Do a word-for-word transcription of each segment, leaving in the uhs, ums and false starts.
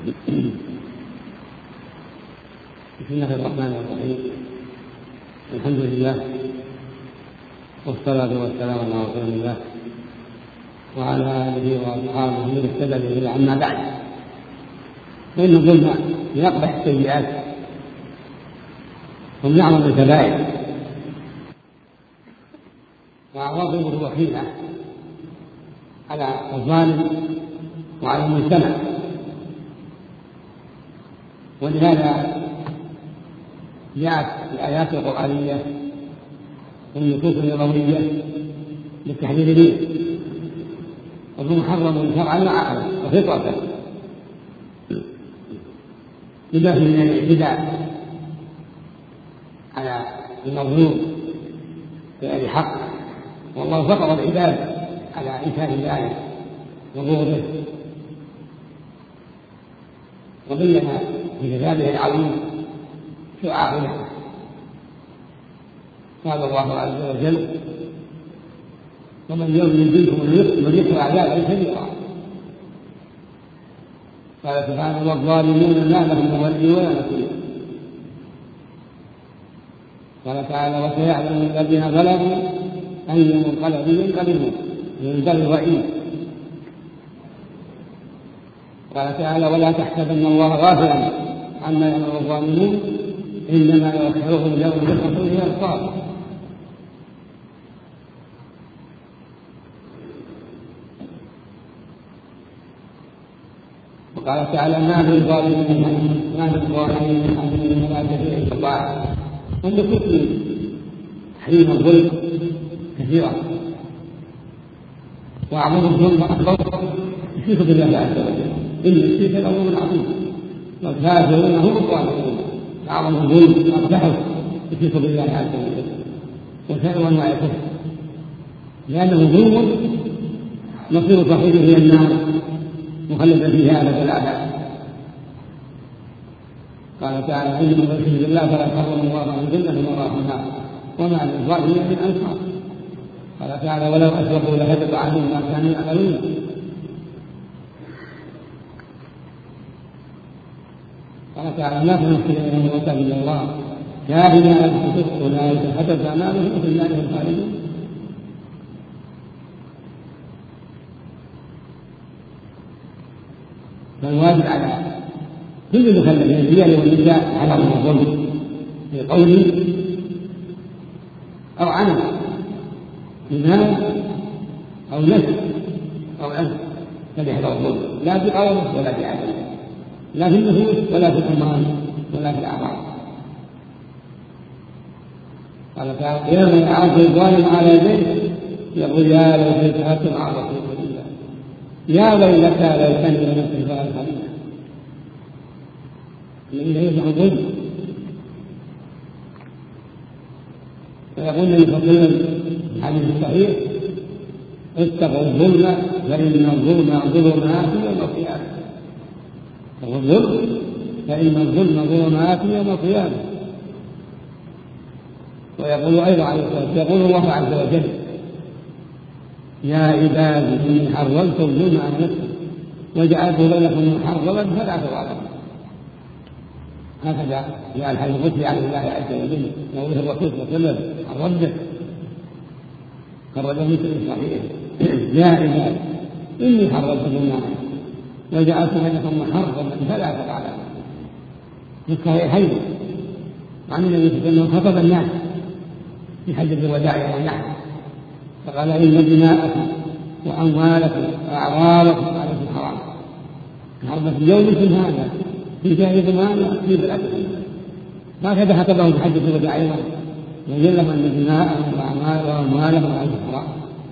بسم الله الرحمن الرحيم. الحمد لله والصلاة والسلام على رسول الله وعلى آله وأصحابه من اهتدى به. أما بعد، فإن الظلم من أقبح السيئات ومن أعظم الكبائر، وعواقبه وخيمة على الظالم وعلى المجتمع. ولهذا جاءت الآيات القرآنية والنصوص النبوية للتحذير منه، وهو محرم شرعا وعقلا وفطرة، لما من الاعتداء على المظلوم بغير حق، والله فطر العباد على إنكار ذلك وبغضه، وبين في كتابه العظيم شو عاقبته. قال الله عز وجل: ومن يؤمن منكم نذقه عذابا كبيرا. قال سبحانه: والظالمون ما لهم ولي ولا نصير. قال تعالى: وسيعلم الذين ظلموا أي منقلب ينقلبون من بر الرئيس. قال تعالى: ولا تحسبن الله غافلا عما يعمل الظالمون إنما يؤخرهم ليوم تشخص فيه الأبصار. وقال تعالى: ما للظالمين ما للظالمين من حميم ولا شفيع شفاعة. ومن كتب تحريم الظلم كثيرا، وأعظم الظلم أكبر الشرك بالله عز وجل، إن الشرك لظلم عظيم، والكافرون هم الظالمون. أعظم الظلم أقبحه الشرك بالله عز وجل وسائر أنواع الكفر، لأنه ظلم مصير صاحبه إلى النار مخلدا فيها أبد الآباد. قال تعالى: إن من يشرك بالله فلا يحرم الله عن الجنة ومأواه النار وما للظالمين من أنصار. قال تعالى: ولو أشركوا لحبط عنهم ما كانوا يعملون. قال تعالى: ما تنفذ من الموتى إلا الله يا بنا الحسد أولئك حدث أمامهم وفي النار هم خالدون. فالواجب على كل المكلفين الرجال والنساء على الظلم في قول أو عمل، إمام أو نسل أو أنف، فليحذر الظلم لا في قول ولا في عمل، لا في النفوس ولا في الأموال ولا في الأعراض. قال تعالى: يوم يعض الظالم على يديه يقول يا ليتني اتخذت مع الرسول سبيلا يا ويلتى ليتني لم اتخذ خليلا. الذين يفعلون الظلم فيقول النبي صلى الله عليه وسلم الحديث الصحيح: اتقوا الظلم فإن الظلم ظلمات يوم القيامة. الظلم فإن الظلم ظلمات يوم القيامة. ويقول أيضا عليه الصلاة والسلام: يقول الله عز وجل: يا عبادي إني حرمت الظلم على نفسي وجعلته بينكم محرما فلا تظالموا. هكذا جاء الحديث القدسي عن الله عز وجل يقوله الرسول صلى الله عليه وسلم عن ربه، خرجه مسلم صحيح: يا عبادي إني حرمت الظلم على نفسي وجعلت بينكم محرما فلا تظالموا. في الصحيحين عن النبي صلى الله عليه وسلم خطب الناس في حجة الوداع يوم النحر فقال: إن دماءكم وأموالكم وأعراضكم عليكم حرام حرمة يومكم هذا في شهر ذمام في بلادكم. هكذا خطبهم في حجة الوداع أيضا وجلهم أن دماءهم وأموالهم عليكم حرام.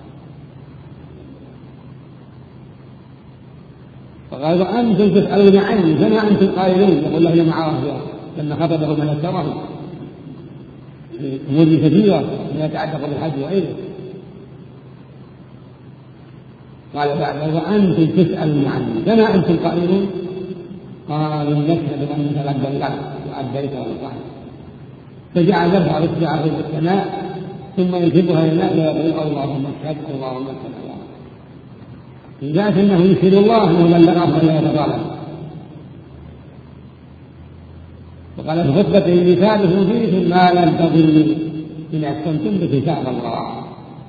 فقال: وأنتم تسألون عني فما أنتم قائلون. يقول له معه لما خطبه من أكثرهم في أمور كثيرة لا يتعلق بالحج وغيره. قال بعد: وأنتم تسألون عني فما أنتم قائلون. قالوا: نشهد أنك لبيك وأديت وأطعت. فجعل يرفع إصبعه في السماء ثم ينسبها إلى الماء ويقول: اللهم اشهد اللهم اشهد. ذات أنه يشهد الله أنه بلغه ولا يتظالم، وقال في خطبته إني ثالث فيكم ما لم تضلوا إن أحسنتم بكتاب الله.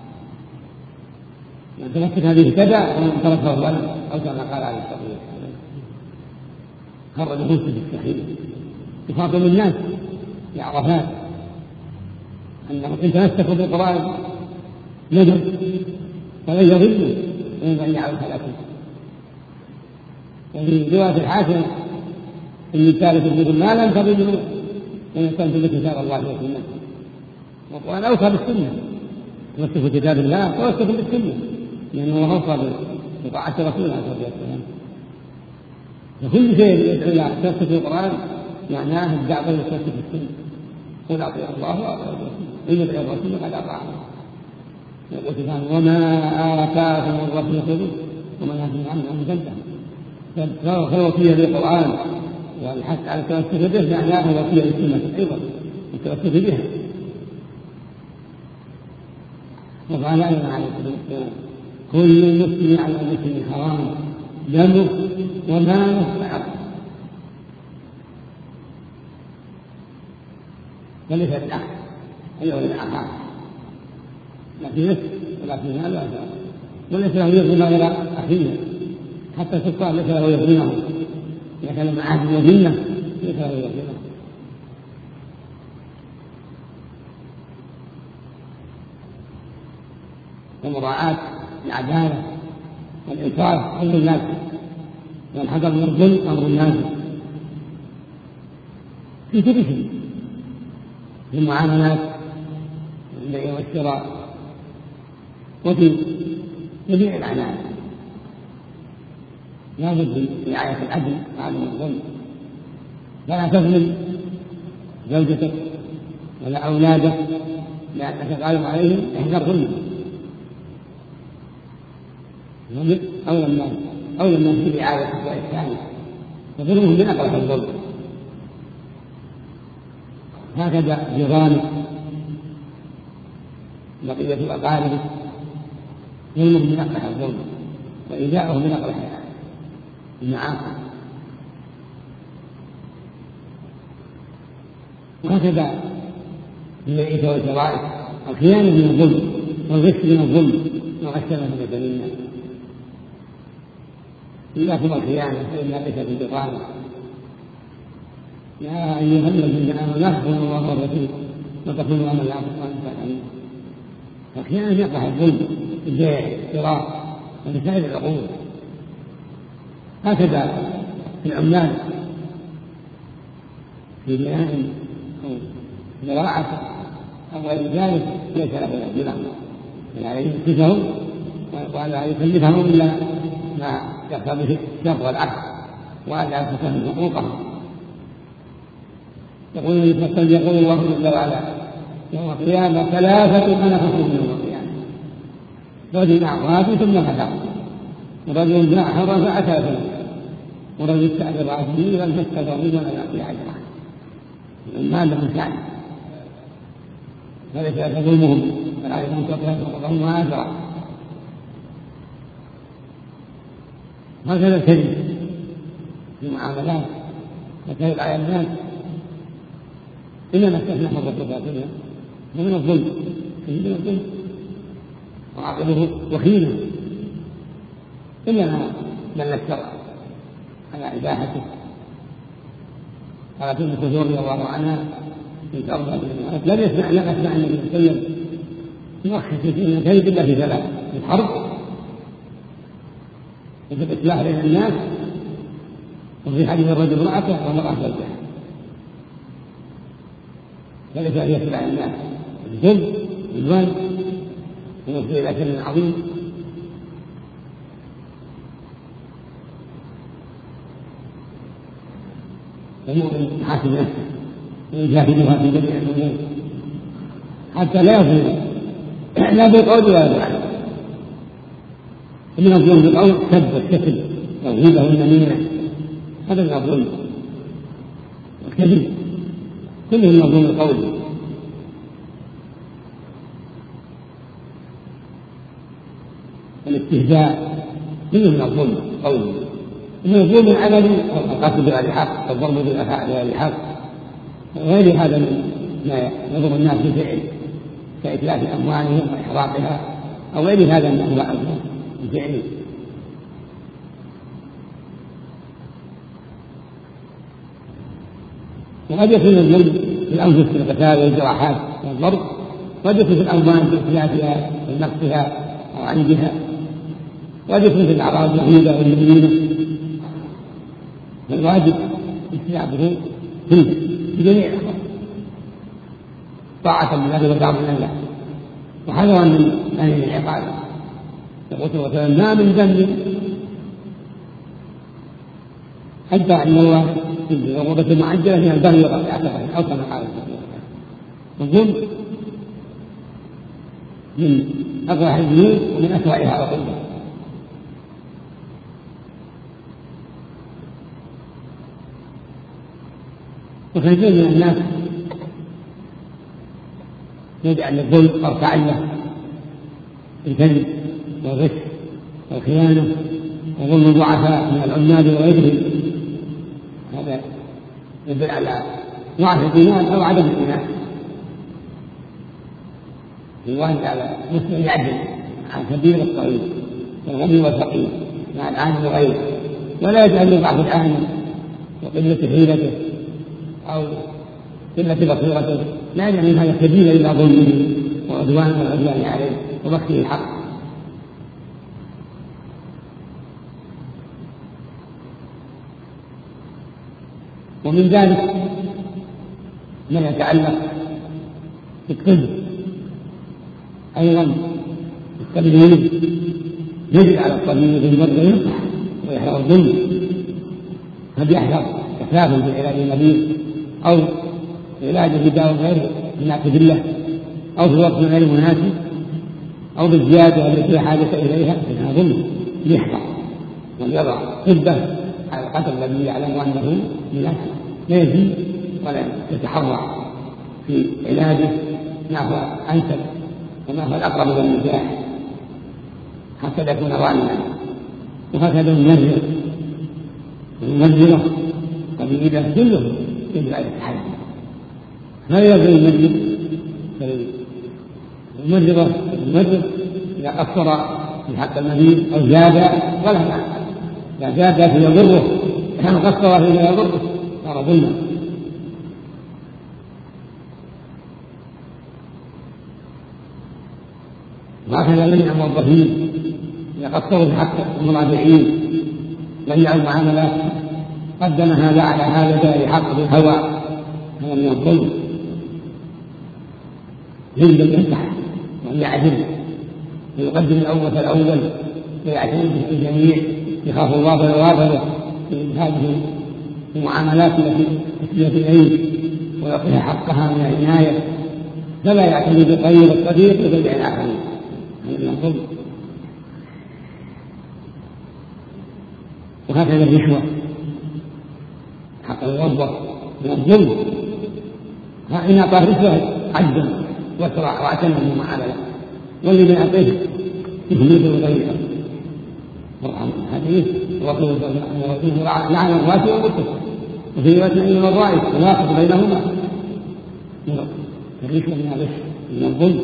من تمسك هذه اهتدى ومن تركه ضل، أو كما قال عليه الصلاة والسلام. خرج مسلم في الصحيح يخاطب الناس في عرفات أنهم إن تمسكوا بالقرآن نجوا فلن يضلوا ومن ضيعوا الهلاك. وفي رواية الحاكم إن الثالث منكم ما لم تضلوا إن أحسنتم بكتاب الله وسنته. وأنا أوصى بالسنة، تمسكوا بكتاب الله تمسكوا بالسنة، لأنه هو أوصى بطاعة رسوله عليه الصلاة والسلام. فكل شيء يدعو إلى تمسك بالقرآن معناه الدعوة إلى تمسك بالسنة. قل أطيعوا الله وأطيعوا الرسول، إن يطيعوا الرسول فقد أطاع الله. يقول سبحانه وما آتاكم الرسول خذوه وما نهاكم عنه فانتهوا. فالوصية بالقرآن والحث على التمسك به معناه وصية بالسنة أيضا التمسك بها. وقال أيضا عليه الصلاة والسلام كل مسلم على المسلم حرام دمه وماله وعرضه. فليس الأخ أيها الأخ لا في نفس ولا في مال ولا في أرض، وليس له يظلم غير أخيه، حتى السلطان ليس له يظلمه إذا كان معه يظلمه ليس له يظلمه. ومراعاة العدالة والإنصاف أمر الناس، والحذر من الظلم أمر الناس في كل شيء، في المعاملات البيع والشراء وفي جميع الأعمال. لا بد من رعاية العدل وعدم الظلم. فلا تظلم زوجتك ولا أولادك لأنك غالب عليهم احذر ظلمهم. أولى الناس أولى الناس برعاية وإحسانه، فظلمهم من أقرب الظلم. هكذا جيرانك بقية أقاربك ظلمهم من أقرب الظلم، وإيذاؤهم من أقرب المعاصي. وهكذا البيع والشراء الخيانة من الظلم والغش من الظلم وغشنا في بين الناس. إياكم الخيانة فإنها ليست ببطانة. يا أيها الذين آمنوا لا تخونوا الله والرسول وتخونوا أماناتكم وأنتم تعلمون. فالخيانة يقع الظلم في البيع والشراء ولسائر العقود. هكذا في العمال في بناء أو زراعة أو غير ذلك ليس له يجزيهم، بل عليه يكلفهم ولا يكلفهم إلا ما يقتضي الشر والعدل وألا يتفهم حقوقهم. يقول يقول يقول الله جل وعلا يوم القيامة ثلاثة أنا خصم يوم القيامة: رجل أعراف ثم فتح، ورجل جاء حرا فأتى ثم، ورجل استأجر عبده لم تستأجر ولا يعطي أجره. المال لهم شأن فليس ظلمهم بل عليهم تطهيرهم وآثرا. هكذا الكذب في المعاملات وكذب على الناس إنما استثنى الرسول باطلا ومن الظلم من الظلم وعاقبه وخيمه إلا ما دل الشرع على إباحته. قالت ام كلثوم رضي الله عنها في أربعة لم يسمع لم أسمع النبي صلى الله عليه وسلم يرخص في الكذب إلا في ثلاث: في الحرب وفي الإصلاح بين الناس وفي حديث الرجل امرأته والمرأة زوجها. فليس أن يتبع الناس الظلم والظلم ويفضي إلى شر عظيم. المؤمن يحاسب نفسه ويجاهدها في جميع الأمور حتى لا يظلم لا بالقول ولا بالعمل. ومن الظلم بالقول سب والكسل والغيبة والنميمة، هذا من الظلم والكذب كله من الظلم القولي. الاستهزاء كله من الظلم القولي. ومن الظلم العملي القتل بغير حق والضرب بغير حق وغير هذا من ما يضر الناس بفعل كإتلاف أموالهم وإحراقها أو غير هذا من أنواع الفعل. وقد يكون الظلم في الأنفس في القتال والجراحات والضرب، قد يكون في الأموال بإتلافها ونقصها أو عندها، قد يكون في الأعراض الوحيدة والمدينة، فالواجب استيعابه فيه بجميع الأحوال طاعة لله وتعظيما لله وحذرا من أهل العقاب. يقول صلى الله عليه وسلم: ما من ذنب حتى أن الله في عقوبة معجلة من البغي والعتبة أو كما قال الظلم من أقبح الذنوب ومن أسوأها عقوبة. وكثير من الناس يجعل الظلم طرف عينه، الكذب والغش والخيانة وظلم الضعفاء من العمال وغيرهم، هذا يدل على ضعف الإيمان أو عدم الإيمان. الواجب على مسلم يعدل عن كبير الصغير والغني والفقير مع العالم وغيره، ولا يجعل ضعف العالم وقلة حيلته أو قلة بصيرته، لا يعني من هذا السبيل إلا ظلمه وعدوانه والعدوان عليه وبخسه الحق. ومن ذلك ما يتعلق بالكذب أيضا التبليغ، يجب على الطبيب المرضى ينصح ويحذر الظلم، فليحذر إخلافا في علاج المريض أو علاج بداء غير مناسب له أو في وقت غير مناسب أو بالزيادة التي لا حاجة إليها فإنها ظلم. ليحذر وليضع حده على القدر الذي يعلم أنه مناسب، لا يزيد ولا يتحرع في علاجه ما هو أنسب وما هو الأقرب إلى النجاح حتى يكون ظالما. وهكذا المنزل المنزلة قبيلة كله يجب على التحدي، لا يجب المنزل المنزلة المنزل إذا قصر في حق المريض أو زاد ولا معنى، إذا زاد في يضره كان قصر فيما يضره صار ظلما. وهكذا منع الموظفين إذا قصروا في حق المراجعين ضيعوا المعاملات قدم هذا على هذا دار حق بالهوى، هذا من الظلم. يجب أن ينصح وأن يعدل ويقدم الأول فالأول ويعتني بالجميع، يخاف الله ويغافله في هذه المعاملات التي تسلية إليه ويعطيها حقها من العناية، فلا يعتني بطريق الطريق ويبيع الآخرين، هذا من الظلم. وهكذا الرشوة حق الموظف من الظلم، إن أعطاه رشوة عجز واسرع واعتنى من المعاملة، والذي يعطيه يهلكه بطريقه وارحم الحديث وقول لعن الراشي والمتصل، وفي رواية إنما الرائد يناقض بينهما. الرشوة من الغش من الظلم.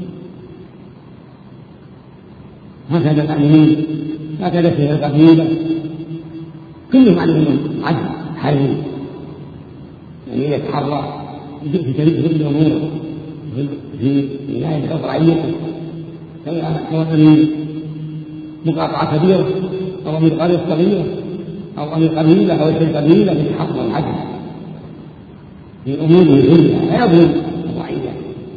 هكذا المعلمين، هكذا في القبيلة كلهم عليهم عدل حريم، يعني يتحرى في كل الأمور في ولاية الرعية، سواء من مقاطعة كبيرة أو من قرية صغيرة أو من قبيلة أو من قبيلة في الحق والعدل في أموره كلها، لا يظلم الرعية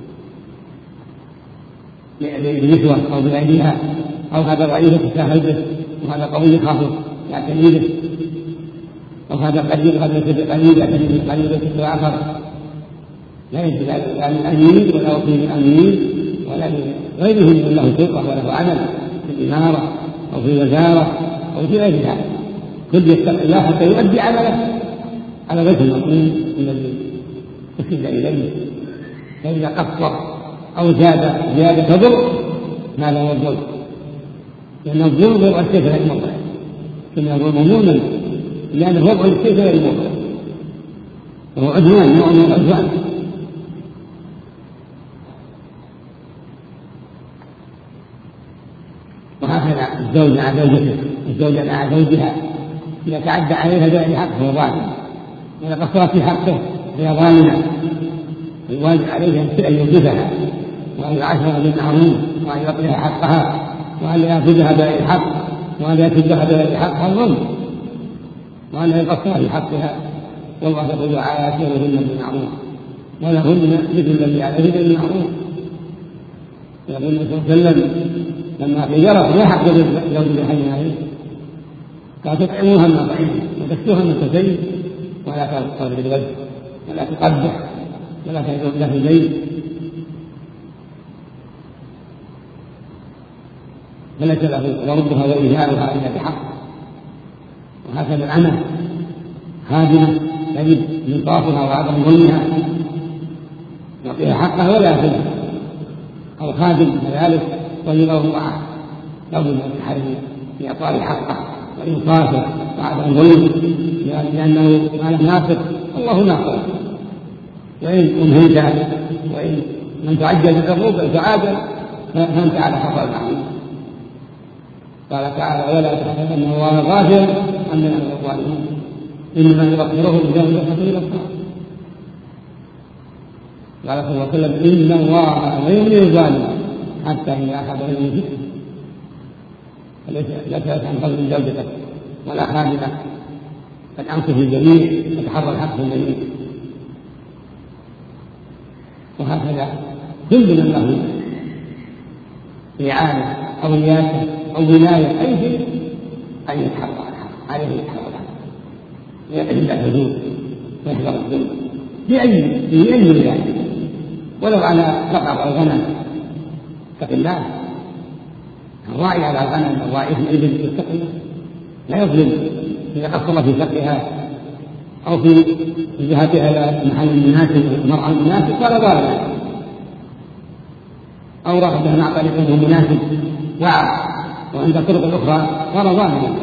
برشوة أو بغيرها، أو هذا الرعية تساهل به وهذا قوي يخاف يعتني به، أو هذا قليل قد يكون قليل يعتني بالقليل يكون آخر. لا يجب لا للأمير ولا وكيل الأمير ولا لغيره من له سلطة وله عمل في الإمارة أو في الوزارة أو في غير ذلك، كل يتقي الله حتى يؤدي عمله على وجه المطلوب الذي أسند إليه. فإذا قصر أو زاد زيادة تضر هذا هو الظلم، لأن الظلم وضع السيف غير الموضع، كما الظلم ظلما لأن الوضع للسيف غير الموضع. وهو عدوان، نوع من العدوان. وهكذا الزوج مع زوجته، الزوجة مع زوجها، إذا تعدى عليها بغير حق فهو ظالم، وإذا قصرت في حقه فهي ظالمة. الواجب عليه أن يوجبها وأن يعاشرها بالمعروف وأن يعطيها حقها وأن لا يأخذها بغير حق وأن لا يأخذها بغير حق الظلم، وأن يقصر في حقها. والله يقول عاشرهن بالمعروف ولهن مثل الذي عليه بالمعروف. يقول النبي صلى الله عليه وسلم لما خيره لا حق زوج الحي عليه قال تطعموها من طعيم وتكسوها من كسيد ولا تقرب بالوجه ولا تقبح ولا تجر له في البيت، فليس له ضربها وإيذاؤها إلا بحق. وهكذا الأمة خادمة تجد انصافها وعدم ظلمها يعطيها حقها ولا يأخذها، أو خادم كذلك طيبه معه يظلم الحرم في إعطاء حقه وإنصافه وعدم ظلمه، لأنه قال ناصر الله ناصر. وإن أمهلت وإن من تعجل بالعقوبة تعادل فأنت على خطر العظيم. قال تعالى ولا تحسبن الله غافلا عما يعمل الظالمون إنما يغفره بذنب خطير الصالح. قال صلى الله عليه وسلم إن الله لا يملي الظالم حتى إذا أخذ من ذكره. فليس لا تنسى عن فضل زوجتك ولا خادمة، بل أنصف الجميع وتحرى الحق في الجميع. وهكذا كل من له إعانة أو رياسة أو ولاية أي شيء أن يتحرى الحق، عليه يتحرى الحق ويعتمد الحدود ويحذر الظلم في أي في أي ولاية، ولو على بقر أو غنم اتق الله. الراعي على الغنم الراعي في الإبل يتق الله لا يظلم إذا قصر في سقيها أو في ذهابها إلى المحل المناسب المرعى المناسب صار ظالما، أو رغبة مع طريقه مناسب وعى وعند الطرق الأخرى صار ظالما.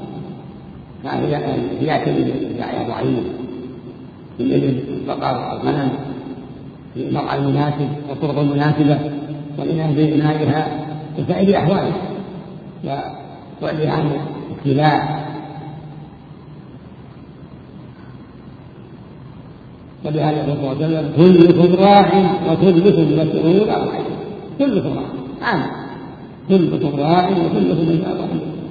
يعتمد الرعاية ضعيف في الإبل البقر الغنم في المرعى المناسب والطرق المناسبة والإناء بإنائها وسائر أحواله وتعلي عن ابتلاء. فبهذا صلى الله عليه وسلم كلكم راع وكلكم مسؤول عن رعيته. كلكم راع عام كلكم راع وكلكم مسؤول عن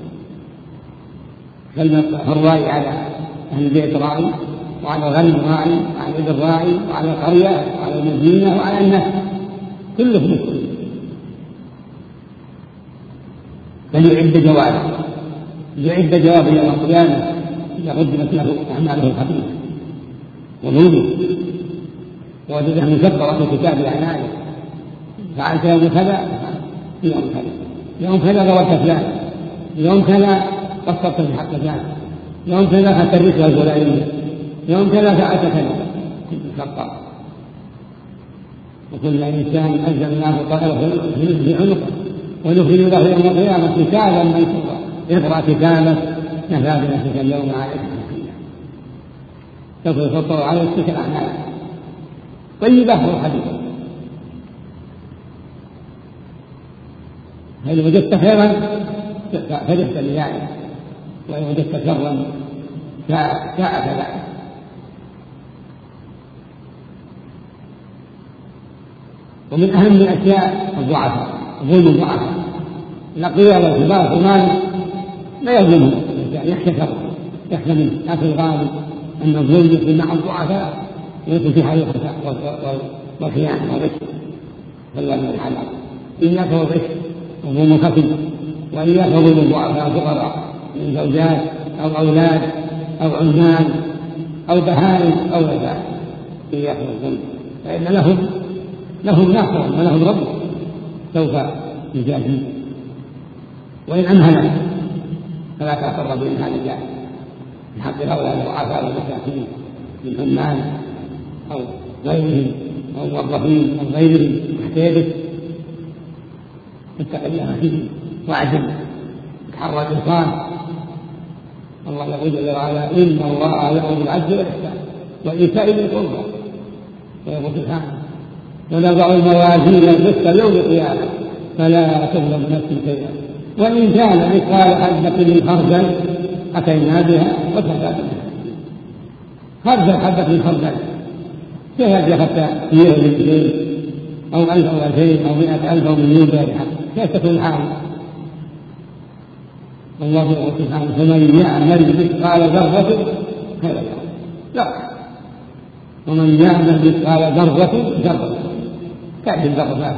رعيته. فالراعي على أهل البيت راعي وعلى الغنم راعي وعلى الإبل راعي وعلى القرية وعلى المدينة وعلى الناس كلكم مسؤول. فليعد جوابه يعد جوابه يوم القيامة إذا قدمت له أعماله الخبيثة وظلمه ووجدها مكبرة في كتاب أعماله. فعلت يوم كذا يوم كذا يوم كذا غوت فلان يوم كذا قصرت في حق فلان يوم كذا أخذت الرشوة الفلانية يوم كذا فعلت كذا مكبر. وكل إنسان ألزمناه طائره في عنقه ونخرج له يوم القيامة كتابا منشورا اقرأ كتابك كفى بنفسك اليوم عليك حسيبا. سوف يفطر عليك تلك الأعمال طيبة وخبيثة. فإن وجدت خيرا فرحت لذلك وإن وجدت شرا ساءت ذلك. ومن أهم الأشياء الضعفاء ظلم الضعفاء. الأقوياء والكبار الغالب لا يظلمهم يخشى شره يخشى منه، لكن الغالب أن الظلم يكون مع الضعفاء ويكون في حال الخفاء والخيانة والغش. فالله من الحلال إياك والغش وظلم الخفي وإياك وظلم الضعفاء الفقراء من زوجات أو أولاد أو عمال أو بهائم أو غيرها. إياك والظلم فإن لهم لهم ناصرا ولهم رب سوف يجازي. وإن أمهل فلا تقرب من هذا الجانب من حق هؤلاء الضعفاء والمساكين من عمال أو غيرهم أو موظفين أو غيرهم محتاجه اتق الله فيه واعدل تحرى الإنصاف. الله يقول جل وعلا إن الله يأمر بالعدل والإحسان وإيتاء ذي القربى. ويقول سبحانه: ونضع الموازين القسط يوم القيامة فلا تظلم نفس شيئا وإن كان مثقال حبة من خردل أتينا بها وكفى بنا. خردل حبة من خردل كيف أخذت مئة من أو ألف أو ألفين أو مئة ألف أو مليون بارحة كيف تكون الحال؟ الله يقول سبحانه: فمن يعمل مثقال ذرة خيرا لا ومن يعمل مثقال ذرة ذرة كأس الذرة.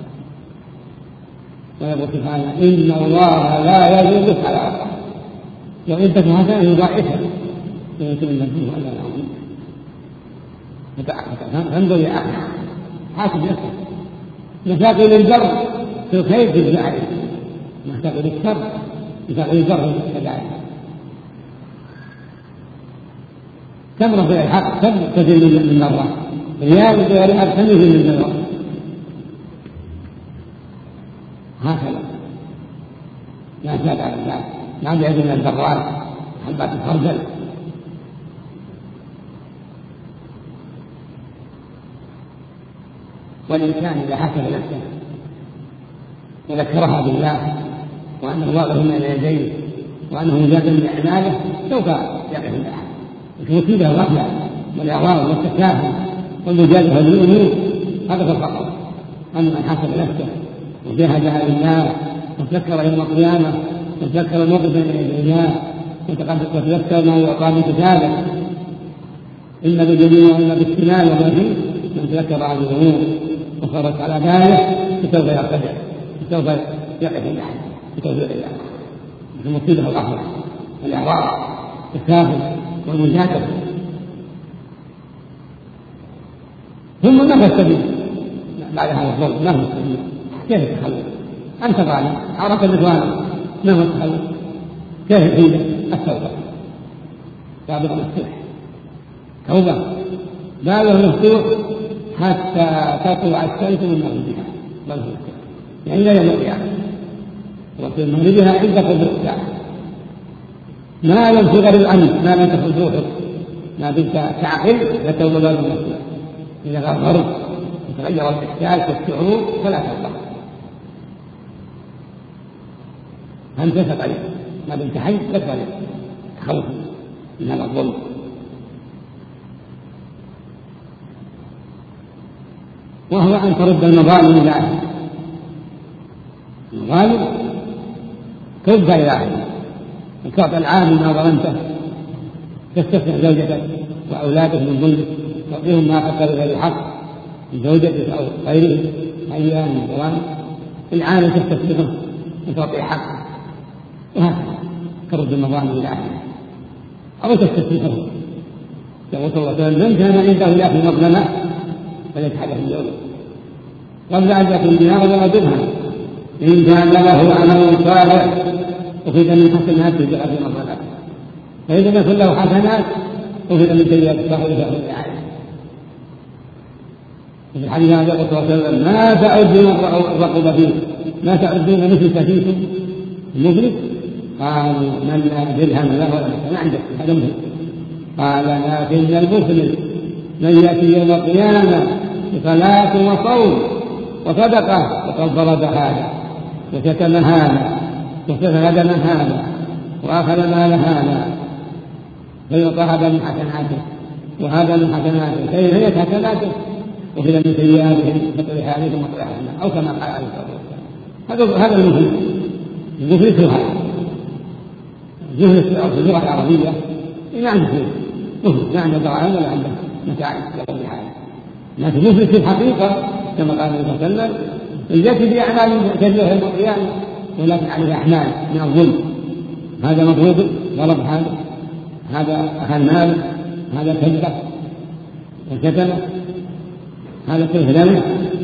ويقول سبحانه: إن الله لا يزيد مثقال ذرة لو أنت حسنة يضاعفها ويكون المجنون ولا العظيم. فانظر يا أخي حاسب نفسك. مثاقل البر في الخير في الزعل، مثاقل الشر مثاقل البر في الزعل. تمر في الحق كم تزيد من مرة ريال بغير أرسل من مرة هكذا. لا زاد على الله ما بعد من الضرات حبات الخردل. والإنسان إذا حسب نفسه وذكرها بالله وأنه واقف بين يديه وأنه مجاد من أعماله سوف يقف الله. وتفيده الغفلة والإعراض والتكافل والمجادلة بالأمور هذا الفقر. أما من حسب نفسه وجاهدها لله وتذكر يوم القيامة وتذكر الموقف بين يدي الله وتذكر ما يعطى من كتابه إما باليمين وإما بالشمال وما فيه من تذكر عن الأمور وخرج على باله فسوف يرتدع فسوف يقف الله بتوفيق الله. فمصيبه الغفلة والإعراض والتكافل والمجادلة. ثم ما هو السبيل بعد هذا الظلم؟ ما هو السبيل؟ كيف التخلص؟ أنت ظالم عرفت الظالم ما هو التخلص؟ كيف هي التوبة؟ لابد من الصلح توبة باله مفتوح حتى تطلع الشمس من مغربها بل هو يعني لا يوم القيامة وفي مغربها عند قبل الساعة ما لم تغر الأمن ما لم تخرج روحك ما بنت تعقل لتوبة باب المفتوح. إذا غرغرت وتغير الإحساس والشعور فلا توبة. أنت تقلق ما بنت حي لا تقلق تخوف من هذا الظلم. وهو أن ترد المظالم إلى أهله. المظالم ترد إلى أهله وتعطي العامل ما ظلمته تستفتح زوجتك وأولادك من ظلمك تعطيهم ما أكل غير الحق من زوجتك أو غيره أيام من ظلام العامل تستفتحه وتعطي حقه وهكذا ترد المظالم إلى أهله أو تستفتحه. يقول صلى الله عليه وسلم: من كان عنده لأخي مظلمة فليتحدث اليوم قبل أن يكون بها ولا درهم إن كان له عمل صالح أخذ من حسناته بغير مظلمة فإذا لم يكن له حسنات أخذ من سيئات فهو يأخذ الرعاية. وفي الحديث عن النبي صلى الله عليه وسلم: ما تعدون الرقب فيه ما تعدون مثل فيكم المفلس؟ قالوا: من لا درهم له ولا ما عندك هذا مهم. قال: لكن المفلس من يأتي يوم القيامة بصلاة وصوم وصدقة وقد ضرب هذا وشتم هذا وسفك دم هذا وأخذ مال هذا فيعطى هذا من حسناته وهذا من حسناته كيف هي حسناته وفي من سيئاتهم فطرح عليهم وطرح النار أو كما قال عليه الصلاة والسلام. هذا المفلس. المفلس هو هذا المفلس في اللغة العربية ما عنده فلوس ما عنده دراهم ولا عنده متاع يقوم بحاله. لكن مفلس في الحقيقة كما قال النبي صلى الله عليه وسلم: التي بأعمال كثيرة يوم القيامة ولكن عليها أعمال من الظلم. هذا مضروب ضرب هذا هذا أخذ مال هذا كذب وكتم هذا كله لنا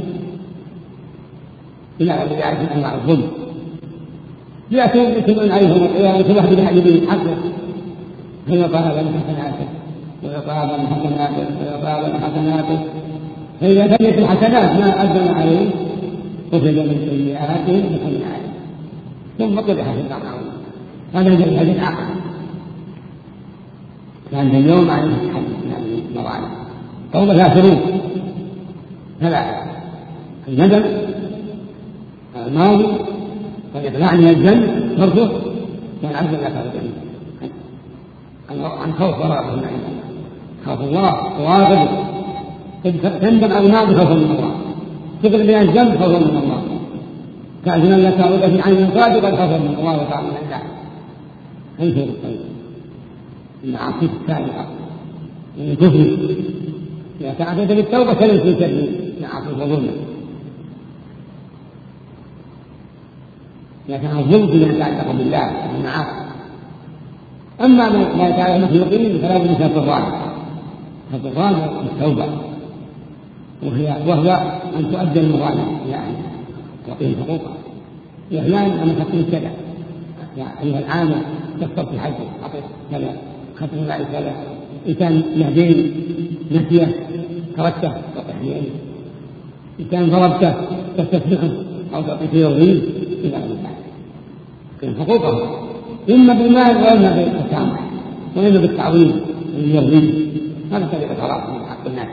إلى غير ذلك من أنواع الظلم. يأتون يكتبون عليهم القيامة كل واحد يحجب حقه فيعطى هذا من حسناته ويعطى هذا من حسناته ويعطى هذا من حسناته فإذا كانت الحسنات ما أدنى عليه أخذ من سيئاتهم بسيئاته ثم طرح في النار. هذا هذا العقل. كان اليوم عليه الحديث المظالم. توبة لها شروط ثلاثة: الندم، الماضي، ويقلعني الذنب تركه، والعبد لا خير فيه عن خوف ورغبة من عند الله. خوف الله تواظب، تندم على الماضي خوفا من الله، تقل بها الذنب خوفا من الله، كأجنا لك تعود في عين صادقا خوفا من الله وتعالى من الله. هي خير الطيب المعاصي السابقة من الكفر إذا تعبد بالتوبة كلمة في كفر معاصي وظلم. إذا كان الظلم فيما يتعلق بالله والمعاصي. أما ما يتعلق بالمخلوقين فلا بد من الضران، الضران والتوبة، وهي وهو أن تؤدي المظالم يعني تعطيه حقوقه. يعلم أن تقول كذا يا أيها العامل تكتب في حجه أعطيه كذا، ختم الله كذا، إن كان يهدين نسيه تركته تعطيه يدين، إن كان ضربته تستسمحه أو تعطيه الغيظ إلى غير ذلك. حقوقه إما بالمال وإما بالتسامح وإما بالتعويض والغيظ. هذا طريقة خلاص من حق الناس،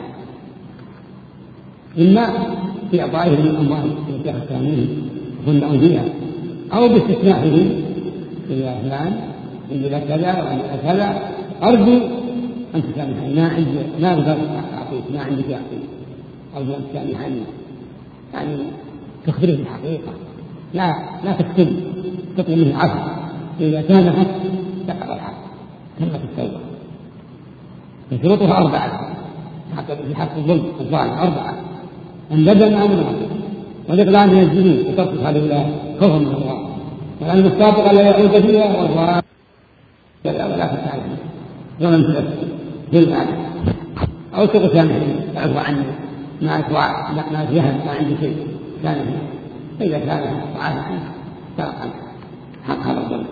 إما في إعطائهم الأموال التي أخذتموه وكنا فيها، أو باستسماحهم إلى فلان عندي لك كذا وعندي لك كذا، أرجو أن تسامحني، ما عندي ما أقدر أعطيك، ما عندك أعطيك، أرجو أن تسامحني. يعني تخبره بالحقيقة، لا لا تكتب تطلب منه العفو. إذا كان حق تقبل الحق، تمت التوبة. فشروطها أربعة حتى في حق الظلم الظالم، أربعة: الندم عن المعصية، والإقلاع من الذنوب وترك هذا خوفا من الله، والعلم السابق لا يعود فيها، والله ولا تتعلم ظلم تلف بالمعنى أو تغتنم تعفو عني ما أتوع ما أتجهل ما عندي شيء كان فإذا كان ضعاف عنه ترك عنه حق هذا الظلم.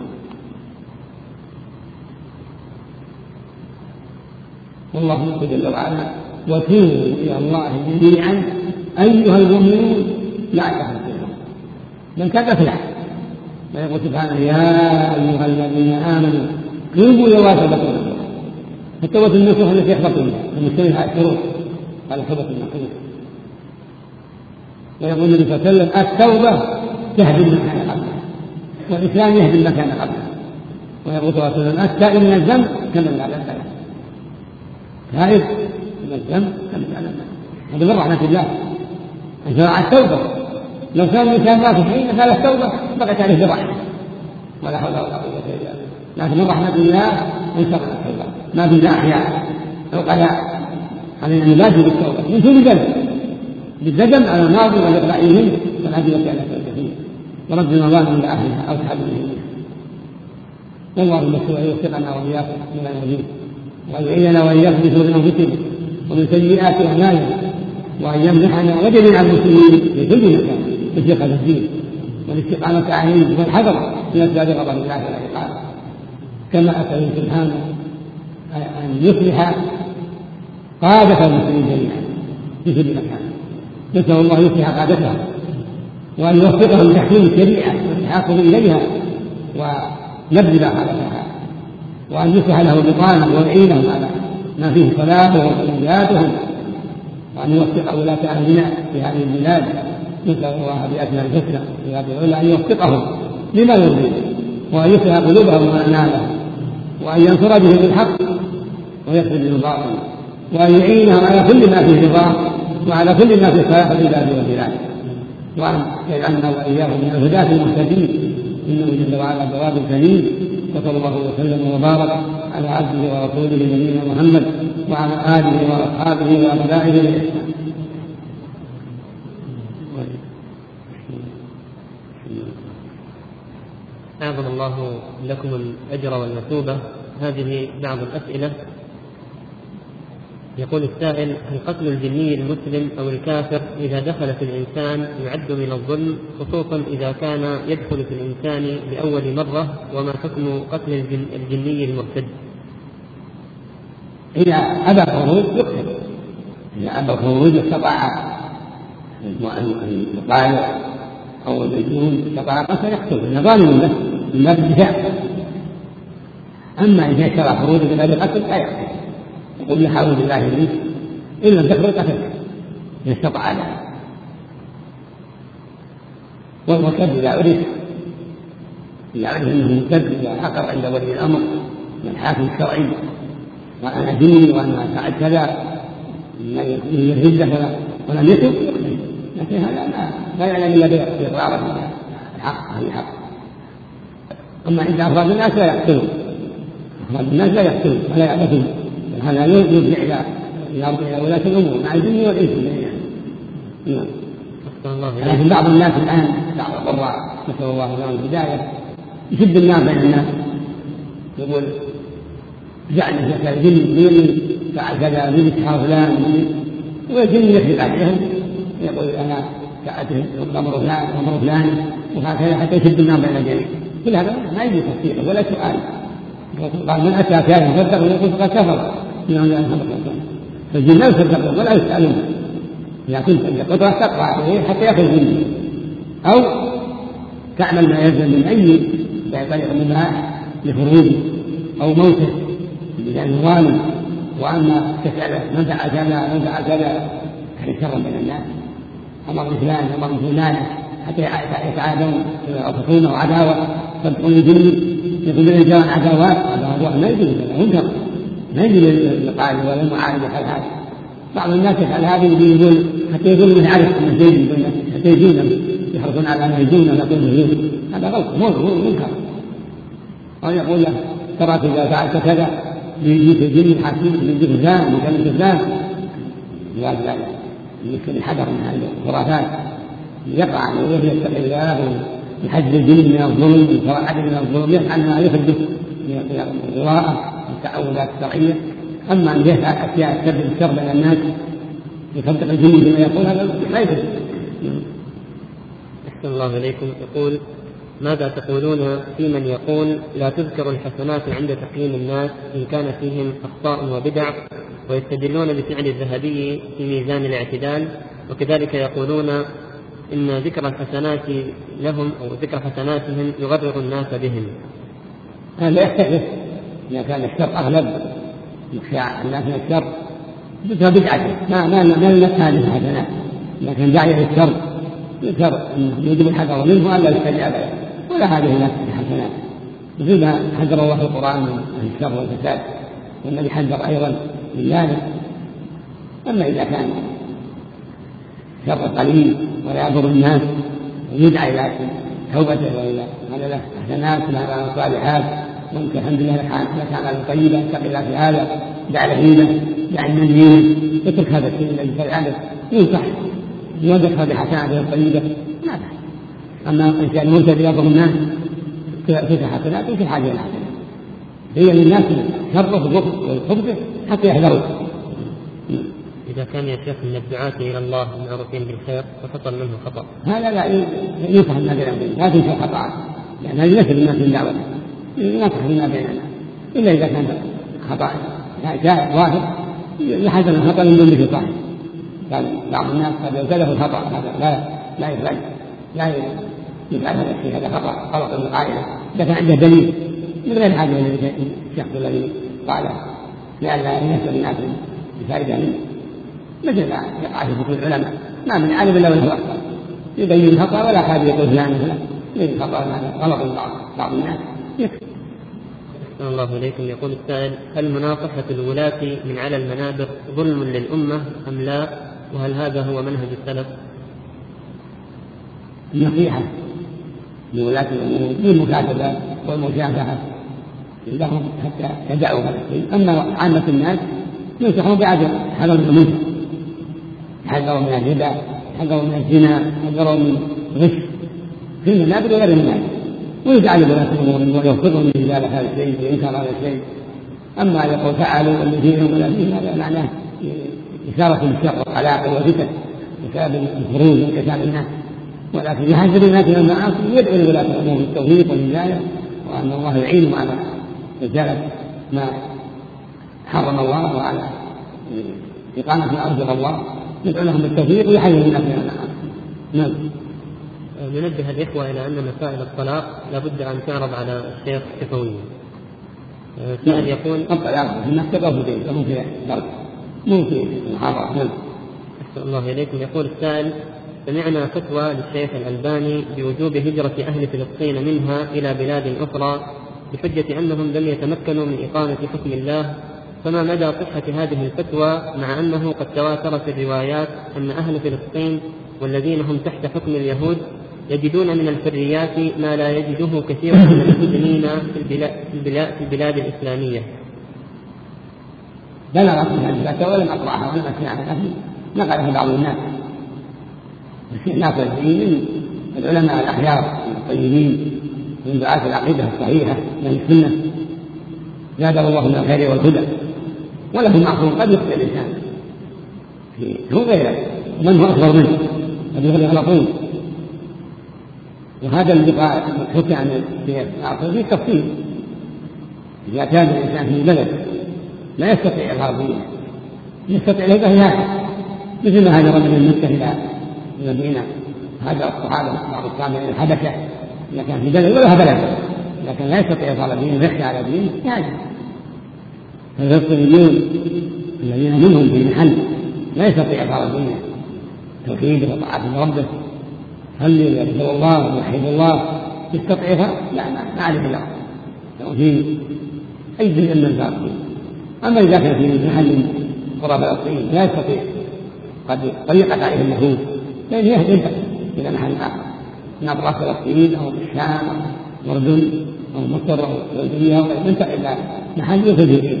والله يقول جل وعلا: وتوبوا إلى الله جميعا أيها المؤمنون لعلكم تفلحون. من كان يفلح ويقول سبحانه: يا أيها الذين آمنوا توبوا إلى الله توبة نصوحا. التوبة النصوح التي يحبط منها المجتمع على الشروط قال توبة النصوح. ويقول النبي صلى الله عليه وسلم: التوبة تهدم ما كان قبلها، والإسلام يهدم ما كان قبلها. ويقول صلى الله عليه وسلم: التائب من الذنب كمن لا ذنب له. تائب من الذنب كمن لا ذنب له. هذا من رحمة الله أن شرع التوبة. لو كان الإنسان ما في حين قال التوبة بقت عليه برحمة ولا حول ولا قوة إلا بالله. لكن من رحمة الله أن شرع التوبة، ما في ناحية عقلاء علينا أن نبادر بالتوبة من كل ذنب، بالندم على الماضي والإقلاع منه والعزيمة على التوبة ورد المظالم إلى أهلها أو تحمله. والله المسؤول أن يوفقنا وإياكم لما يريد، وأن يعيننا وإياكم من شرور أنفسنا ومن سيئات أعمالنا، وأن يمنحنا وجميع المسلمين في كل مكان الثقة في الدين والاستقامة عليه والحذر من أسباب غضب الله والعقاب، كما أسأل سبحانه أن يصلح قادة المسلمين جميعا في كل مكان. نسأل الله يصلح قادتهم وأن يوفقهم لتحكيم الشريعة والتحاكم إليها ونبذ ما خالفها، وأن يصلح له بطانهم ويعينهم على ما فيه صلاحهم ونجاتهم، وأن يوفق ولاة أهلنا في هذه البلاد. نسأل الله بأسماء الحسنى في هذه العلا أن يوفقهم لما يرضيه، وأن يصلح قلوبهم وأعمالهم، وأن ينصر بهم الحق ويخرج من الباطل، وأن يعينهم على كل ما فيه رضاه وعلى كل ما فيه صلاح العباد والبلاد، وأن يجعلنا وإياهم من الهداة المهتدين إنه جل وعلا جواب كريم. وصلى الله وسلم وبارك على عبده ورسوله نبينا محمد وعلى آله وأصحابه وأتباعه بإحسان. أعظم الله لكم الأجر والمثوبة. هذه بعض الأسئلة. يقول السائل: هل قتل الجني المسلم أو الكافر إذا دخل في الإنسان يعد من الظلم، خصوصا إذا كان يدخل في الإنسان لأول مرة؟ وما حكم قتل الجن الجني المرتد؟ إذا أبى الخروج يقتل، إذا أبى الخروج استطاع الطالع أو المجنون استطاع قتل يقتل، إنه ظالم له من باب الدفاع. أما إذا شرع خروجه من باب القتل لا يقتل، يقول لا حول بالله منك إن لم تكفر قتلك إن استطاع لها. والمرتد إذا عرف إذا عرف أنه مرتد إذا حقر عند ولي الأمر من الحاكم الشرعي وأنا ديني وأنا فعلت كذا من الردة ولم يتب لكن هذا لا يعلم إلا بإقراره الحق هذا الحق. أما عند أفراد الناس لا يقتلون، أفراد الناس لا يقتلون ولا يعبثون، هذا يرجع إلى إلى ولاة الأمور مع الجن والإنس جميعا. لكن بعض الناس الآن بعض القراء نسأل الله لهم الهداية يشد الناس بين الناس، يقول جعل زكاة الجن من فعل كذا من إسحاق فلان والجن يكذب عليهم يقول أنا فعلته أمر فلان أمر فلان وهكذا حتى يشد الناس بين الجميع. كل هذا ما يجي تفسير ولا سؤال. قال من أتى كافرا فصدقه يقول فقد كفر فالجن لا يصدقون ولا يسألون. إذا كنت قدرة تقرأ عليه حتى يأخذ منه أو تعمل ما يلزم من أي طريق منها لخروجه أو موته لأنه ظالم. وأما تسأله من فعل كذا من فعل كذا هذا شر بين الناس، أمر فلان أمر فلان حتى يتعادون يرافقون وعداوة صدقون الجن يقول للرجال عداوات عداوات ما يجوز منكر ما يجوز للقائل ولا المعارضة على هذا. بعض الناس يفعل هذا يقول حتى يقول من عارف من زين حتى يجون يحرصون على أن يجون ولا يجون، هذا غلط مو منكر. أو يقول له تراك إذا فعلت كذا يجيك الجن الحكيم يجيك فلان يجيك فلان لا لا لا يمكن الحذر من هذه الخرافات يقع ويتقي الله يحذر الجن من الظلم ويتوعد من الظلم يفعل ما يحدث من القراءة والتعوذات الشرعية. أما أن يفعل أشياء تسبب الشر بين الناس يصدق الجن بما يقول هذا لا يجوز. أحسن الله إليكم. يقول ماذا تقولون في من يقول لا تذكر الحسنات عند تقييم الناس إن كان فيهم أخطاء وبدع ويستدلون بفعل الذهبي في ميزان الاعتدال، وكذلك يقولون إن ذكر الحسنات لهم أو ذكر حسناتهم يغرر الناس بهم؟ هذا يختلف. إذا كان الشر أغلب يخشى الناس من الشر ذكر بدعته ما ما ما لنا هذه الحسنات، لكن داعي للشر يذكر يجب الحذر منه ألا يستجاب له ولا هذه الناس الحسنات مثل ما حذر الله في القرآن من الشر والفساد والنبي حذر أيضا من ذلك. أما إذا كان شر قليل ولا يضر الناس ويدعى إلى توبته وإلى هذا له حسنات وهذا صالحات ممكن الحمد لله لك أعمال طيبة اتق الله في هذا دع الهيبة دع المنهيين اترك هذا الشيء الذي فعله ينصح يوجد هذه الحسنات الطيبة ما بأس. أما إن كان مرتد يضر الناس في حسنات وفي حاجة الحسنات هي للناس شره والخبث حتى يحذروا. إذا كان يا شيخ من الدعاة إلى الله المعروفين بالخير وحصل منه خطأ هذا لا ينصح الناس لا تنشر خطأ لأن هذا يسر الناس من دعوته ينصح الناس بيننا إلا إذا كان خطأ جاء ظاهر يحذر الخطأ من دون ذكر صاحب. كان بعض الناس قد يبتله الخطأ هذا لا لا يفعل لا يفعل هذا الشيء هذا خطأ غلط من القاعدة إذا كان عنده دليل من غير حاجة للشخص الذي قاله لئلا ينسى الناس بفائدة منه مثل ما يقع في كتب العلماء ما من عالم إلا وله أخطأ يبين الخطأ ولا حاجة يقول فلان مثلا يبين الخطأ هذا غلط من بعض الناس يكفي. أحسن الله إليكم. يقول السائل هل مناصحة الولاة من على المنابر ظلم للأمة أم لا؟ وهل هذا هو منهج السلف؟ النصيحة لولاة الأمور بالمكاتبة والمشافهة لهم حتى يدعوا هذا الشيء. أما عامة الناس ينصحون بعدم حذر من المنكر حذروا من الربا حذروا من الزنا حذروا من غش في المنابر وغير المنابر ويجعل ولاة الأمور ويوفقهم من ذلك هذا الشيء وينكر هذا الشيء. أما يقول فعلوا اللي فيهم ولا فيهم هذا معناه إشارة بالشر والقلاقل والفتن بسبب الخروج من كتاب الناس. ولكن يحذر الناس من المعاصي ويدعو لولاة الأمور بالتوفيق والهداية وأن الله يعينهم على رسالة ما حرم الله وعلى إقامة ما أرجو الله يدعو لهم بالتوفيق ويحذر الناس من المعاصي. نعم. ننبه الإخوة إلى أن مسائل الطلاق لابد أن تعرض على الشيخ شفويا. سائل يقول الطلاق في النفس أو في دين ممكن ممكن محرم. أحسن الله إليكم. يقول السائل: سمعنا فتوى للشيخ الألباني بوجوب هجرة أهل فلسطين منها إلى بلاد أخرى بحجة أنهم لم يتمكنوا من إقامة حكم الله، فما مدى صحة هذه الفتوى مع أنه قد تواترت الروايات أن أهل فلسطين والذين هم تحت حكم اليهود يجدون من الحريات ما لا يجده كثير من المسلمين في البلاد, في البلاد, في البلاد الإسلامية؟ لا أقول هذه الفتوى ولم أقرأها ولم أسمعها، لكن نقلها بعض الناس الناس من العلماء الأحيار الطيبين من دعاة العقيدة الصحيحة من السنة زاده الله من الخير والهدى، وله معصوم قد يخطئ الإنسان هو غيره ومن هو أكبر منه قد يغلطون. وهذا اللي حكى عن العصر فيه تفصيل. إذا كان الإنسان في بلد لا يستطيع الغربية يستطيع له بهذا، مثل ما هاجر من مكة إلى المدينة هاجر الصحابة بعض الصحابة إلى الحبشة إذا كان في بلد ولا بلد لكن لا يستطيع إظهار دينه ويخشى على دينه يهاجر. فالفلسطينيون الذين منهم في محل لا يستطيع إظهار دينه توحيده وطاعته ربه هل يذكر الله ويوحد الله يستطيعها؟ لا ما أعرف له لو في أي شيء من الفلسطين. أما إذا كان في محل قرى فلسطين لا يستطيع قد طريقت عليه اليهود فإن يهدف إلى محل آخر من أطراف فلسطين أو الشام أو الأردن أو مصر أو السعودية أو ينتقل إلى محل يخرج فيه.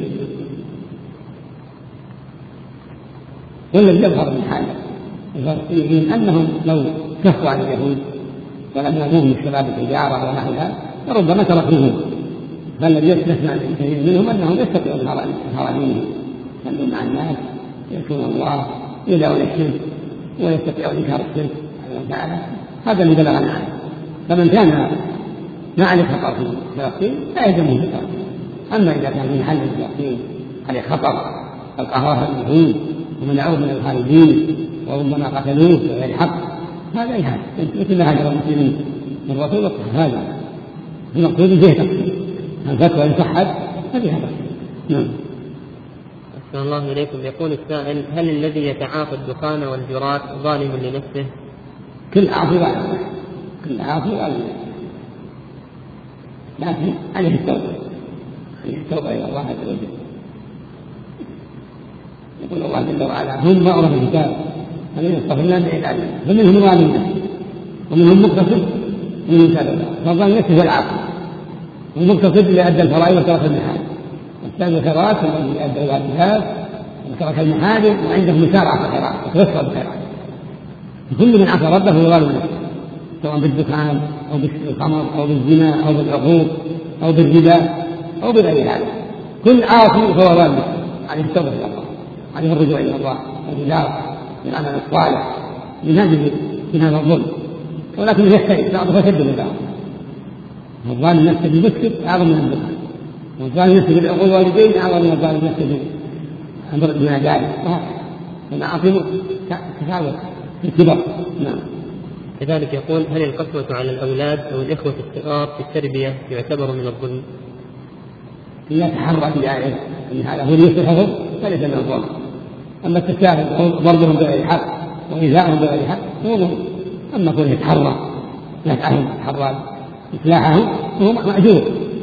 والذي يظهر من حال الفلسطينيين أنهم لو كفوا عن اليهود ولم يرموهم الشباب التجارة ونحوها فربما تركوهم، فالذي يسمع الكثير منهم أنهم يستطيعون إظهار دينهم يصلون مع الناس يذكرون الله يدعون الشرك ويستطيعون إنكار الشرك تعالى. هذا اللي بلغنا عنه. فمن كان ما عليه خطر في فلسطين لا يلزمه الخطر. أما إذا كان في محل فلسطين عليه خطر القهوة اليهود ومنعوه من الخارجين وربما قتلوه بغير حق هذا يهاجر مثل ما هاجر المسلمين من رسول الله. هذا المقصود فيه تقصير. الفتوى إن صحت ففيها تقصير. نعم. أحسن الله إليكم. يقول السائل: هل الذي يتعاطى الدخان والجرات ظالم لنفسه؟ كل عاصي ظالم، كل عاصي ظالم، لكن عليه التوبة، عليه التوبة إلى الله عز وجل. يقول الله جل وعلا: هم ما أورث الكتاب الذين اصطفينا من عبادنا فمنهم ظالم نفسه ومنهم مقتصد ومنهم سابق. فالظالم نفسه هو العاصي، والمقتصد اللي أدى الفرائض وترك المحارم، والسابق الخيرات الذي أدى الواجبات وترك المحارم وعنده مسارعة في الخيرات وتوسع بالخيرات. كل من عصى ربه هو ظالم نفسه سواء بالدخان أو بالخمر أو بالزنا أو بالعقوق أو بالربا أو بغير هذا. كل عاصي فهو ظالم نفسه، عليه التوبة إلى الله، عليه الرجوع إلى الله والإنابة بالعمل الصالح من هذه من هذا الظلم. ولكن يحتاج بعضه فشد من بعض. الظالم نفسه بالمسكر أعظم من الدخان، والظالم نفسه بالعقوق والوالدين أعظم من الظالم نفسه بالأمر دون ذلك. فالمعاصي تفاوت في الكبر. نعم. كذلك يقول: هل القسوة على الأولاد أو الإخوة الصغار في التربية يعتبر من الظلم؟ إذا تحرى بذلك أن هذا هو يصلحهم فليس من الظلم. أما التساهل ضربهم بغير حق وإيذاءهم بغير حق هو ظلم. أما كونه يتحرى يفعلهم يتحرى إصلاحهم فهو مأجور.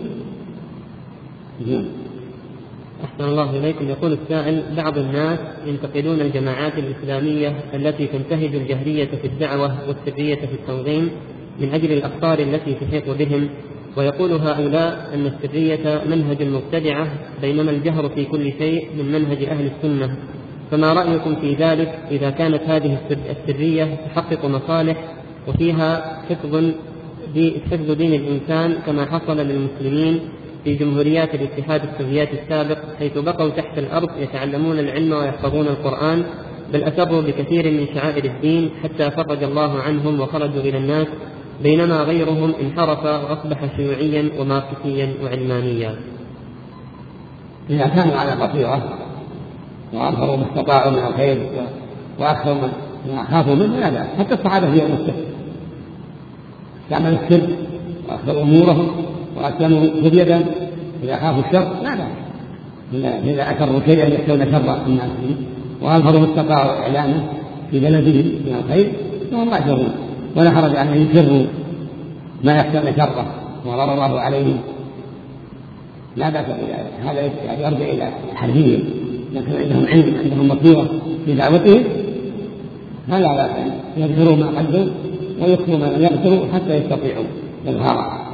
أحسن الله إليكم. يقول السائل: بعض الناس ينتقدون الجماعات الإسلامية التي تنتهج الجهرية في الدعوة والسرية في التنظيم من أجل الأخطار التي تحيط بهم، ويقول هؤلاء أن السرية منهج مبتدعة بينما الجهر في كل شيء من منهج أهل السنة. فما رأيكم في ذلك إذا كانت هذه السرية تحقق مصالح وفيها حفظ دين الإنسان كما حصل للمسلمين في جمهوريات الاتحاد السوفيتي السابق، حيث بقوا تحت الأرض يتعلمون العلم ويحفظون القرآن، بل أسروا بكثير من شعائر الدين حتى فرج الله عنهم وخرجوا إلى الناس، بينما غيرهم انحرف وأصبح شيوعيا وماركسيا وعلمانيا؟ إذا كانوا على بصيرة وأظهروا ما استطاعوا من الخير وأكثروا ما خافوا منه لا بأس. حتى الصحابة هي المستقبل استعملوا السر وأخذوا أمورهم وأسلموا هدية إذا خافوا الشر لا بأس، إذا أكروا شيئا يخشون شر الناس فيه وأظهروا استطاعوا إعلانه في بلدهم من الخير فهم لا يشرون، ولا حرج عليهم يسروا ما يخشون شره وضر الله عليهم، لا بأس بذلك. هذا يرجع إلى حربهم، لكن عندهم علم عندهم بصيرة في دعوتهم فلا بأس يذكروا ما قدموا ويخفوا ما لم يذكروا حتى يستطيعوا إظهاره.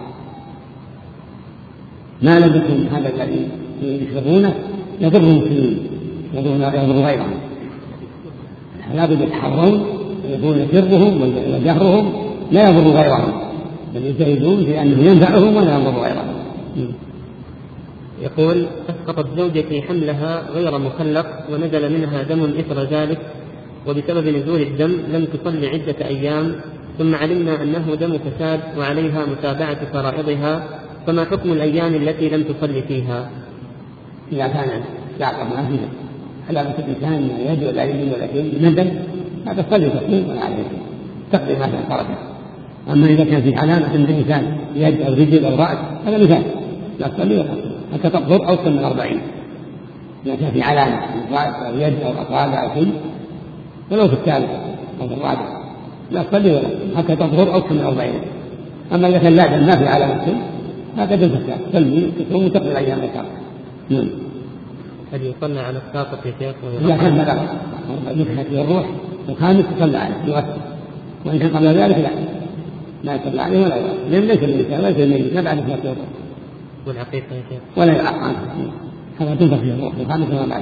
ما لم يكن هذا الذي يشركونه يضرهم في يضر غيرهم، لا بد يتحرون ويكون سرهم وجهرهم لا يضر غيرهم، بل يجتهدون في أنه ينفعهم ولا يضر غيرهم. يقول: أسقطت زوجتي حملها غير مخلق ونزل منها دم إثر ذلك، وبسبب نزول الدم لم تصل عدة أيام، ثم علمنا أنه دم فساد وعليها متابعة فرائضها، فما حكم الأيام التي لم تصل فيها؟ إذا كان يعقب ما فيها علامة الإنسان يد ولا يد ولا شيء ندم هذا تصلي تقديم ولا عليه تقضي ما تركه. أما إذا كان في علامة عند الإنسان يد أو رجل أو رأس هذا مثال لا تصلي ولا حتى تطهر أو من أربعين. إذا كان في علامة رأس أو يد أو أصابع أو شيء ولو في الثالث أو في الرابع لا تصلي ولا حتى تطهر أو من أربعين. أما إذا كان لا دم ما في علامة شيء هذا بالفساد تصلي تصوم وتقضي الأيام الكاملة. هل يصلى على الساقط يا شيخ؟ إذا كان بلغ نفحت الروح الخامس يصلى عليه يؤثر، وإن كان قبل ذلك لا لا يصلى عليه ولا يؤثر، لأن ليس الإنسان ليس الميت لا بعد نفحت الروح. والعقيقة يا شيخ؟ ولا يعاق عنه هذا تنفخ فيه الروح الخامس وما بعد.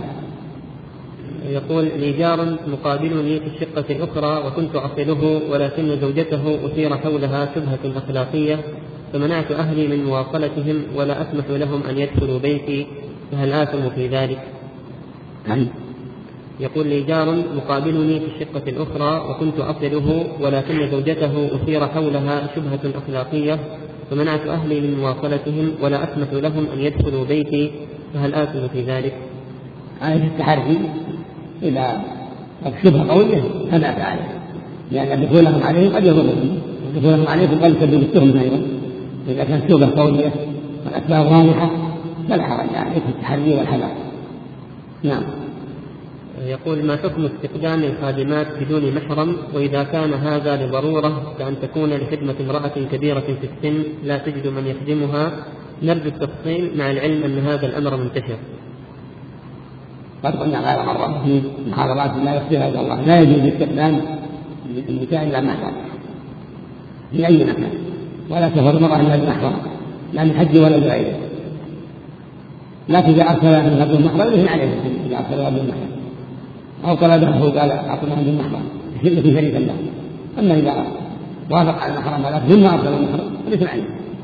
يقول: لي جار مقابلني في الشقة الأخرى وكنت أصله، ولكن زوجته أثير حولها شبهة أخلاقية فمنعت أهلي من مواصلتهم ولا أسمح لهم أن يدخلوا بيتي، فهل آثم في ذلك؟ نعم. يقول: لي جار مقابلني في الشقة الأخرى وكنت أصله، ولكن زوجته أثير حولها شبهة أخلاقية فمنعت أهلي من مواصلتهم ولا أسمح لهم أن يدخلوا بيتي، فهل آثم في ذلك؟ آية التحري إذا شبهة قوية فلا فعله، لأن دخولهم عليهم قد يضرهم، ودخولهم عليهم قد يسبب التهم أيضا. إذا كانت شبهة قوية والأسباب واضحة فلا حرج عليه في التحري والحذر. نعم. يقول: ما حكم استخدام الخادمات بدون محرم، وإذا كان هذا لضرورة كأن تكون لخدمة امرأة كبيرة في السن لا تجد من يخدمها؟ نرجو التفصيل مع العلم أن هذا الأمر منتشر. قد قلنا غير مرة في محاضرات لا يخفيها إلا الله لا يجوز استخدام النساء إلا محرم في أي مكان، ولا تفر المرأة إلا بمحرم لا من حج ولا بغيره، لكن إذا أرسلها من هذا المحرم يهن عليه إذا أرسلها بالمحرم أو طلبه قال أعطناها بالمحرم في شريك الله. أما إذا وافق على المحرم ولا ثم أرسل المحرم فليس عنه.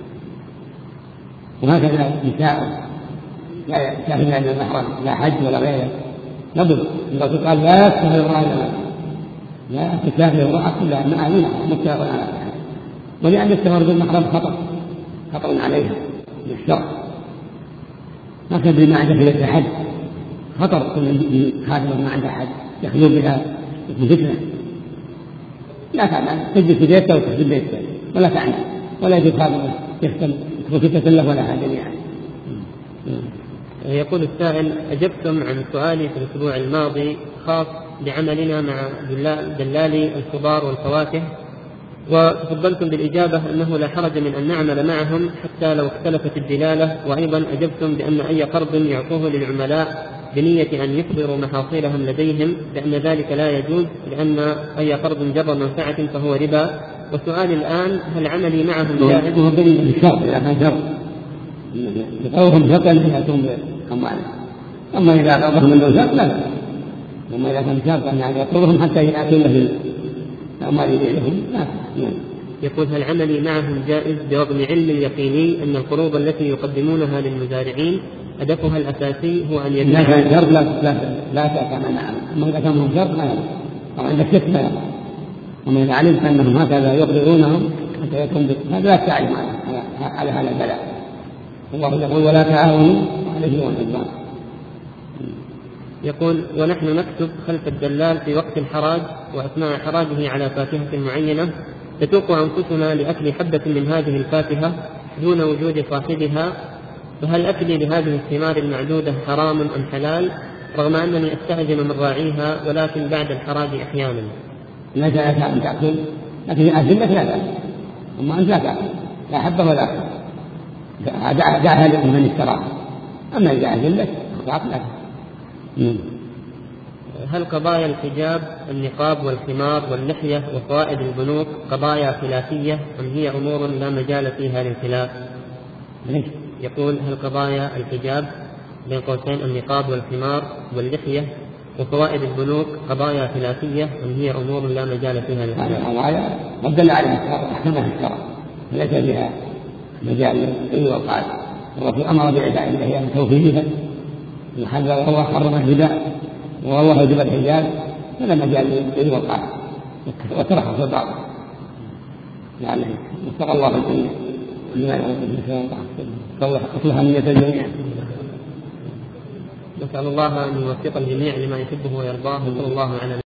وهكذا نساء لا يستخدم عند المحرم لا حج ولا غيره نبض الرسول قال لا تسافر امرأة لا تسافر امرأة كلها مع أمينة متفق على ذلك، ولأن السفر بالمحرم خطر خطر عليها بالشر، ما تدري ما عندك إلى حد خطر كل خادمة ما عندها حد يخلو بها فتنة. لا تعمل تجلس في بيتها وتحسب بيتها ولا تعمل ولا يجب خادمة يختم فتنة له ولا حاجة يعني. يقول السائل: أجبتم عن سؤالي في الأسبوع الماضي خاص بعملنا مع دلالي الخضار والفواكه، وتفضلتم بالإجابة أنه لا حرج من أن نعمل معهم حتى لو اختلفت الدلالة، وأيضا أجبتم بأن أي قرض يعطوه للعملاء بنية أن يحضروا محاصيلهم لديهم بأن ذلك لا يجوز لأن أي قرض جر منفعة فهو ربا. وسؤالي الآن: هل عملي معهم جائز؟ هو دليل الشرط إذا كان شرط يقوهم شرطا يأتون بأموالهم، أما إذا قضهم من دون شرط لا، أما إذا كان شرطا يعني يقضهم حتى يأتون له الأموال إليهم لا. يقول: هل عملي معهم جائز برغم علم اليقيني أن القروض التي يقدمونها للمزارعين هدفها الأساسي هو أن يبيع؟ إذا كان شرط لا لا لا تأتي معهم، أما إذا كان شرط ما يلزم، أو عندك شك ما يلزم. أما إذا علمت أنهم هكذا يقرضونهم حتى يكون هذا لا تعلم على هذا البلاء. الله يقول: ولا تعاونوا على الإثم والعدوان. يقول: ونحن نكتب خلف الدلال في وقت الحراج وأثناء حراجه على فاكهة معينة تتوق أنفسنا لأكل حبة من هذه الفاكهة دون وجود صاحبها، فهل أكلي لهذه الثمار المعدودة حرام أم حلال، رغم أنني أستعجل من راعيها ولكن بعد الحراج أحيانا؟ لا جاءك أن تأكل، لكن أجلك لا تأكل، أما أنت لا تأكل لا حبه ولا أكل، دعها لمن اشتراها. أما إذا أجلك فأكل لك. هل قضايا الحجاب النقاب والخمار واللحية وفوائد البنوك قضايا خلافية أم هي أمور لا مجال فيها للخلاف؟ يقول هل قضايا الحجاب بين قوسين النقاب والخمار واللحية وفوائد البنوك قضايا خلافية أم هي أمور لا مجال فيها للخلاف؟ قضايا قد دل عليها الشرع أحكمها الشرع ليس فيها مجال للقيل والقال. الرسول أمر بعباد الله أن توفيها وحذر والله حرم الهدى والله وجب الحجاب فلا مجال للقيل والقال وترخص البعض يعني وفق الله الجميع لما يرضى أصلح نية الجميع. نسأل الله أن يوفق الجميع لما يحبه ويرضاه. صلى الله على